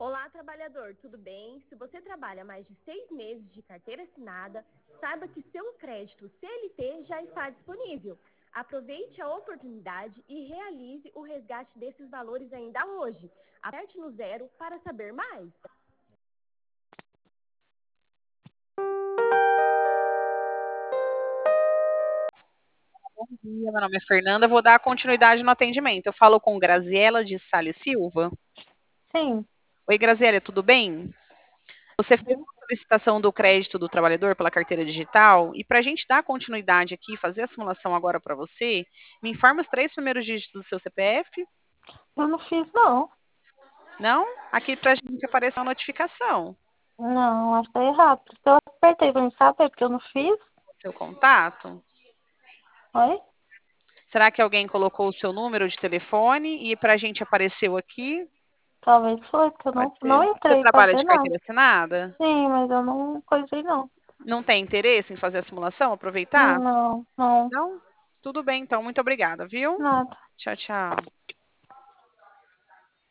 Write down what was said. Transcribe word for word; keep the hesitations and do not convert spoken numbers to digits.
Olá, trabalhador, tudo bem? Se você trabalha mais de seis meses de carteira assinada, saiba que seu crédito C L T já está disponível. Aproveite a oportunidade e realize o resgate desses valores ainda hoje. Aperte no zero para saber mais. Bom dia, meu nome é Fernanda, vou dar continuidade no atendimento. Eu falo com Graziela de Sales Silva. Sim. Oi, Graziela, tudo bem? Você fez uma solicitação do crédito do trabalhador pela carteira digital e para a gente dar continuidade aqui, fazer a simulação agora para você, me informa os três primeiros dígitos do seu C P F? Eu não fiz, não. Não? Aqui para a gente apareceu a notificação. Não, acho que tá errado. Por isso que eu apertei pra me saber, porque eu não fiz. Seu contato? Oi? Será que alguém colocou o seu número de telefone e para a gente apareceu aqui? Talvez foi, porque eu não, Pode não ser. Você entrei pra trabalha ver de nada. carteira assinada? Sim, mas eu não coisei, não. Não tem interesse em fazer a simulação, aproveitar? Não, não, Não? Tudo bem, então. Muito obrigada, viu? nada. Tchau, tchau.